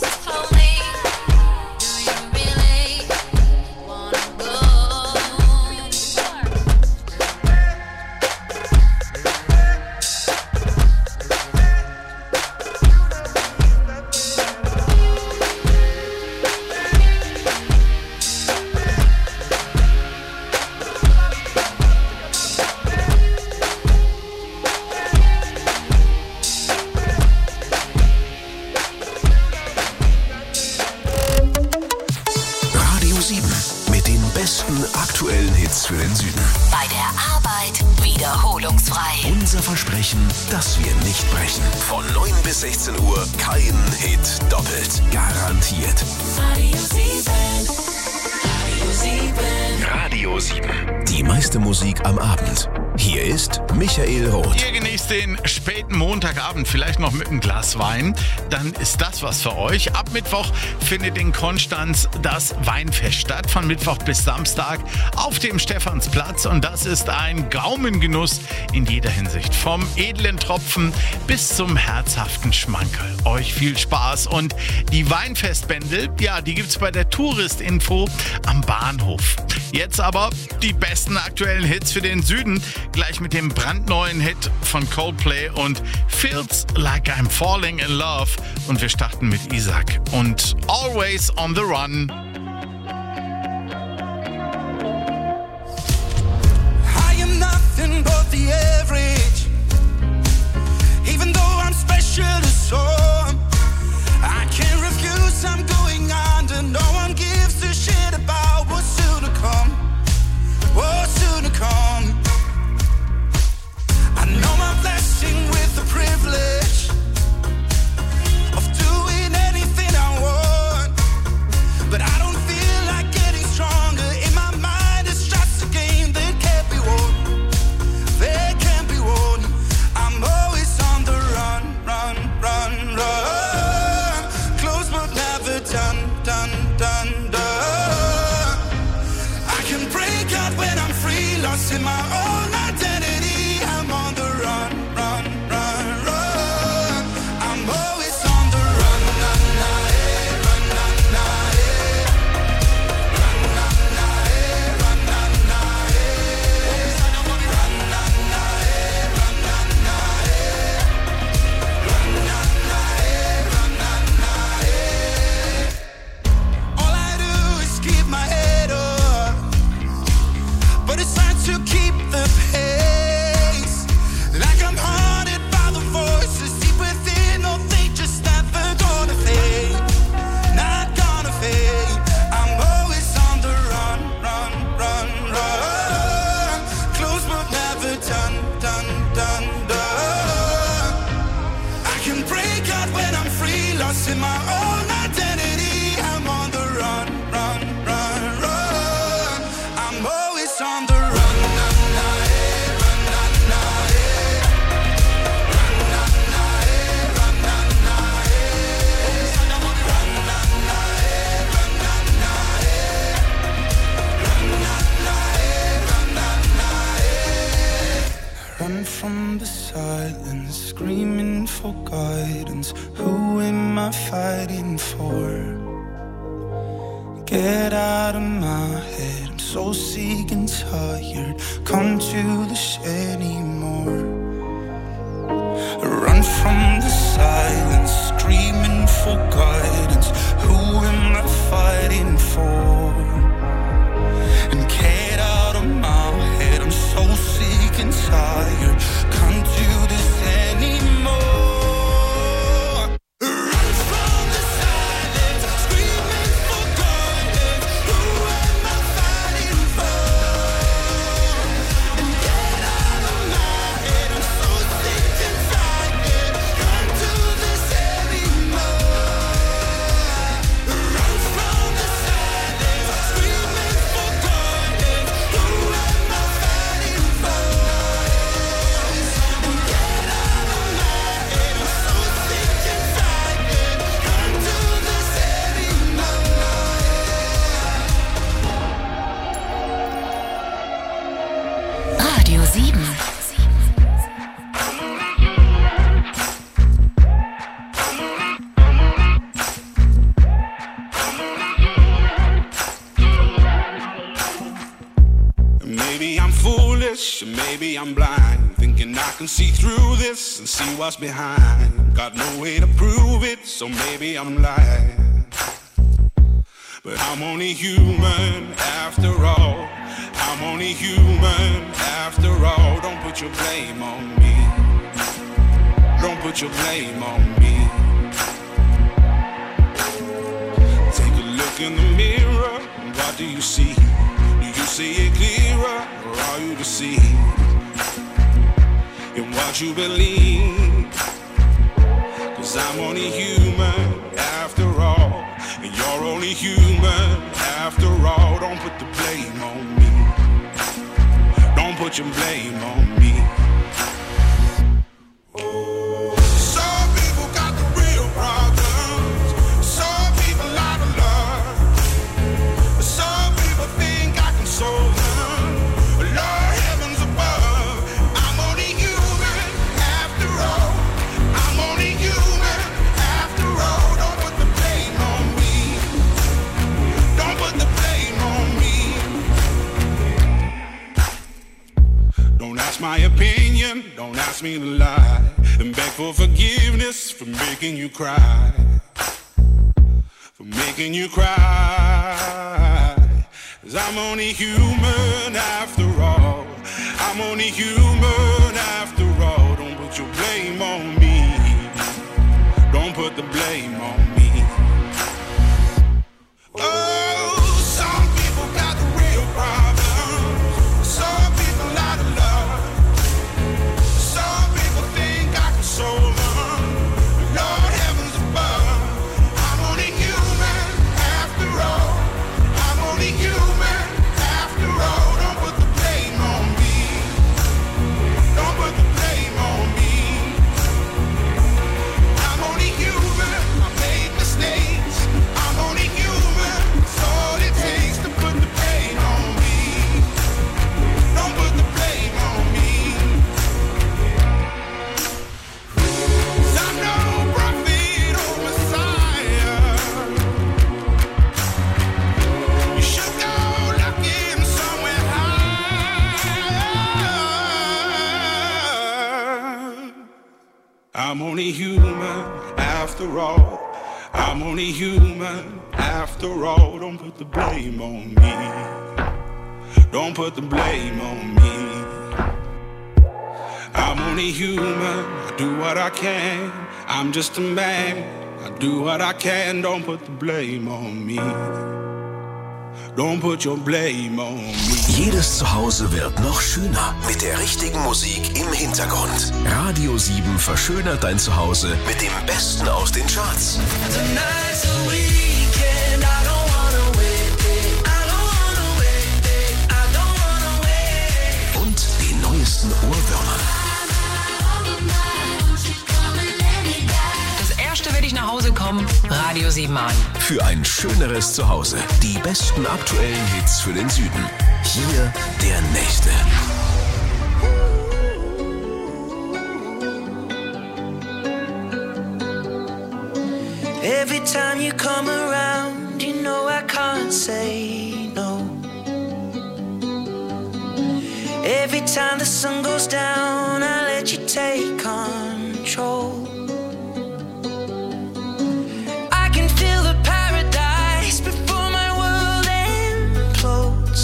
Aktuellen Hits für den Süden. Bei der Arbeit wiederholungsfrei. Unser Versprechen, dass wir nicht brechen. Von 9 bis 16 Uhr kein Hit doppelt. Garantiert. Radio 7. Radio 7. Die meiste Musik am Abend. Hier ist Michael Roth. Ihr genießt den späten Montagabend, vielleicht noch mit einem Glas Wein. Dann ist das was für euch. Ab Mittwoch findet in Konstanz das Weinfest statt. Von Mittwoch bis Samstag auf dem Stephansplatz. Und das ist ein Gaumengenuss in jeder Hinsicht. Vom edlen Tropfen bis zum herzhaften Schmankerl. Euch viel Spaß. Und die Weinfestbändel, ja, die gibt's bei der Tourist-Info am Bahnhof. Jetzt aber die besten aktuellen Hits für den Süden. Gleich mit dem brandneuen Hit von Coldplay und Feels Like I'm Falling in Love. Und wir starten mit Isaac und Always on the Run. I am nothing but the average. Even though I'm special to some, I can't refuse, I'm going under. No one gives a shit about what's soon to come. What's soon to come. I know my blessing with the privilege of doing anything I want, but I don't feel like getting stronger. In my mind it's just a game that can't be won. That can't be won. I'm always on the run, run, run, run. Close but never done, done, done, done. I can break out when I'm free, lost in my own identity. I'm on the run, run, run, run. I'm always on the run, na, na, eh, run, na, na, eh. Run, na, na, eh, run, na, na, eh. Run, na, na, eh, run, na, na, eh. Run, na, na, eh, run, na, na, eh. All I do is keep my head up, but it's hard to keep the pace. Like I'm haunted by the voices deep within. No, they just never gonna fade. Not gonna fade. I'm always on the run, run, run, run. Close but never done, done, done, done. I can break out when I'm free, lost in my own identity. I'm on the run, run, run, run. I'm always on the run, na, na, eh, run, na, na, eh. Run, na, na, eh, run, na, na, eh. Run, na, na, eh, run, na, na, eh. Run, na, na, eh, run, na, na, eh. Run from the silence, screaming for guidance. Who am I fighting for? Get out of my head, I'm so sick and tired. Come to this anymore. Run from the silence, screaming for guidance. Who am I fighting for? And get out of my head, I'm so sick and tired. Come to this anymore. Run from the silence, screaming for guidance. Who am I fighting for? And get out of my head, I'm so sick and tired. Come to this anymore. maybe I'm blind, thinking I can see through this and see what's behind. Got no way to prove it, so maybe I'm lying. But I'm only human after all. I'm only human after all. Don't put your blame on me. Don't put your blame on me. Take a look in the mirror, what do you see? Do you see it clearer, or are you deceived in what you believe? 'Cause I'm only human after all, and you're only human after all. Don't put the blame on me. Don't put your blame on me. Some people got the real problems. Some people out of love. Some people think I can solve them. Lord, heavens above, I'm only human after all. I'm only human after all. Don't put the blame on me. Don't put the blame on me. Don't ask my opinion, don't ask me to lie, and beg for forgiveness for making you cry. For making you cry. 'Cause I'm only human after all. I'm only human after all. Don't put your blame on me. Don't put the blame on me. Oh, some people got the real problems. Some people out of love. Some people think I can solve them. Lord, heavens above, I'm only human after all. I'm only human after all. Don't put the blame on me. Don't put the blame on me. I'm only human. I made mistakes. I'm only human. It's all it takes to put the blame on me. Don't put the blame on me. 'Cause I'm no prophet or Messiah. You should go looking somewhere high. I'm only human after all. I'm only human after all. Don't put the blame on me. Don't put the blame on me. I'm only human. I do what I can. I'm just a man. I do what I can. Don't put the blame on me. Don't put your blame on me. Jedes Zuhause wird noch schöner mit der richtigen Musik im Hintergrund. Radio 7 verschönert dein Zuhause mit dem Besten aus den Charts. Tonight's the weekend, I don't wanna wait, I don't wanna wait, I don't wanna wait. Und den neuesten Ohrwürmern. Das erste, wenn ich nach Hause komme, Radio 7 an. Für ein schöneres Zuhause. Die besten aktuellen Hits für den Süden. Hier der nächste. Every time you come around, you know I can't say no. Every time the sun goes down, I let you take control. I can feel the paradise before my world implodes.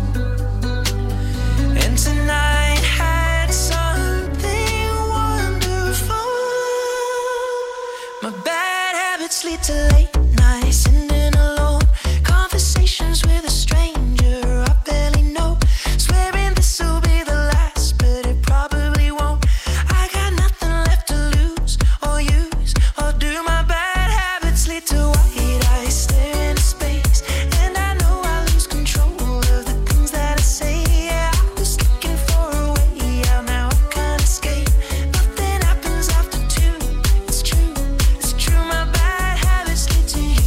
And tonight had something wonderful. My bad habits lead to late nights, sitting alone. Conversations with a stranger I barely know. Swearing this will be the last, but it probably won't. I got nothing left to lose or use. Or do my bad habits lead to white eyes stare into space? And I know I lose control of the things that I say. Yeah, I was looking for a way out, now I can't escape. Nothing happens after two. It's true, it's true. My bad habits lead to you.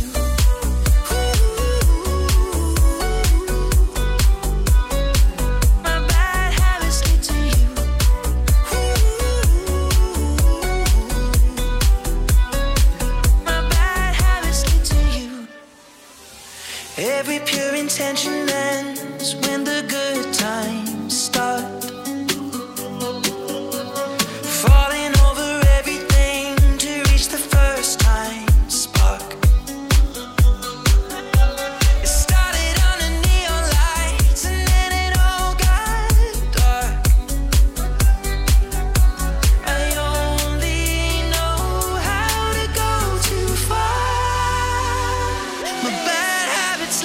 My bad habits lead to you. My bad habits lead to you. Every pure intention ends when the good times start.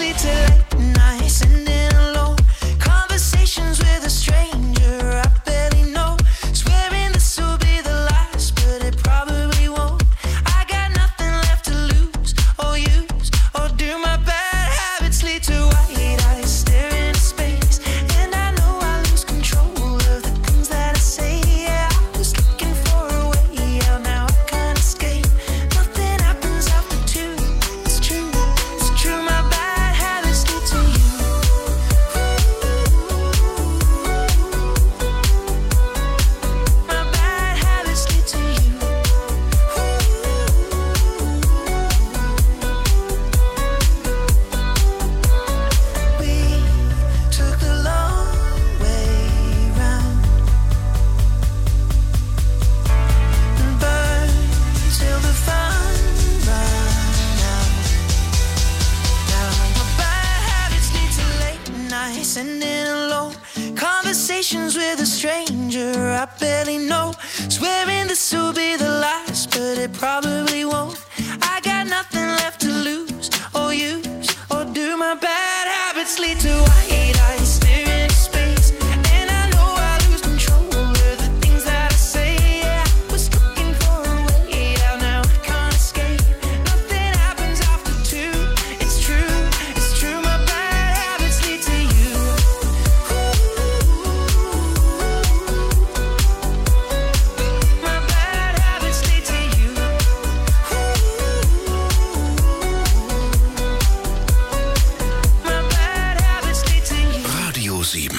sleep till late night, sitting alone. Conversations with a stranger I barely know. Swearing this will be the last, but it probably won't. I got nothing left to lose or use, or do my bad habits lead to white eyes staring into space? And I know I lose control of the things that I say. Yeah, I was looking for a way out, now I can't escape. Nothing happens after two. It's true, my bad habits lead to you. My bad habits lead to you. We took the long way round and burned till the fun ran out. Now my bad habits lead to late nights, sitting alone. Conversations with a stranger I barely know. Swearing this will be the last, but it probably won't. I got nothing left to lose or use, or do my bad habits lead to white eyes staring into space? And I know I lose control of the things that I say. Yeah, I was looking for a way out, now I can't escape. Nothing happens after two. It's true, my bad habits lead to you. My bad habits lead to you. My bad habits lead to you. Radio 7.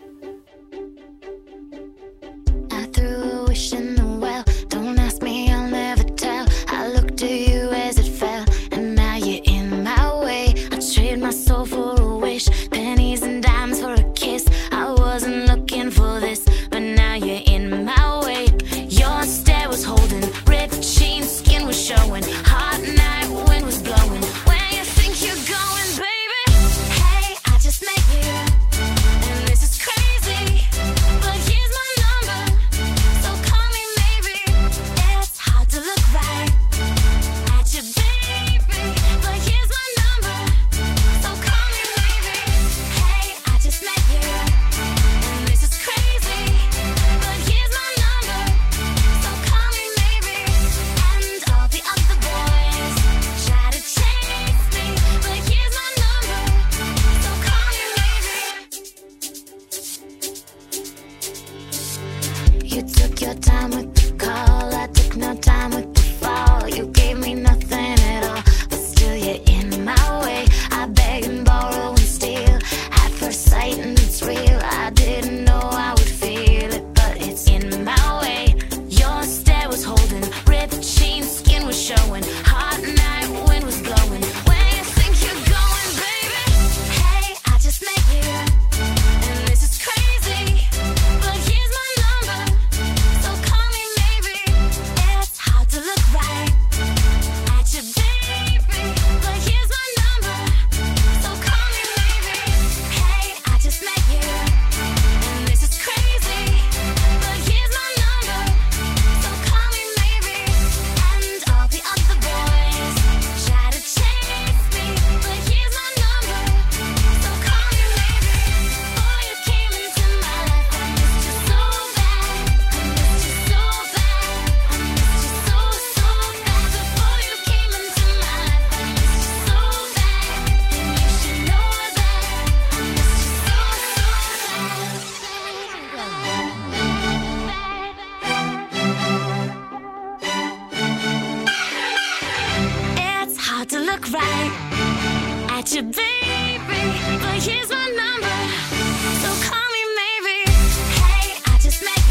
I threw a wish in the well. Don't ask me, I'll never tell. I looked at you as it fell, and now you're in my way. I trade my soul for a wish, pennies and dimes for a kiss. I wasn't looking for this, but now you're in my way. Your stare was holding, ripped jeans, skin was showing. Hot night, wind was blowing. Where you think you're going, baby? Hey, I just met you, and this is crazy, but here's my number, so call me maybe. It's hard to look right at you, baby, but here's my number, so call me maybe. Hey, I just met you, and this is crazy, but here's my number, so call me maybe. And all the other boys try to chase me, but here's my number, so call me maybe. You took your time with the call, I took no time with the fall. You gave me nothing at all, but still you're in my way. I beg and borrow and steal at first sight, and it's real. I didn't know I would feel it, but it's in my way. Your stare was holding, ripped jeans, skin was showing. Hot night, wind was blowing. Where you think you're going, baby? Hey, I just met you, and this is crazy, but here's my number, so call me maybe. It's hard to look right at you, baby, but here's my number, so call me maybe. Hey, I just met you, and this is crazy, but here's my number, so call me maybe. And all the other boys try to chase me, but here's my number, so call me maybe. Before you came into my life, I missed you so bad. I missed you so bad. I missed you so, so bad. Before you came into my life, I missed you so bad. And you should know that. I missed you so, It's hard to look right at you, baby, but here's my number,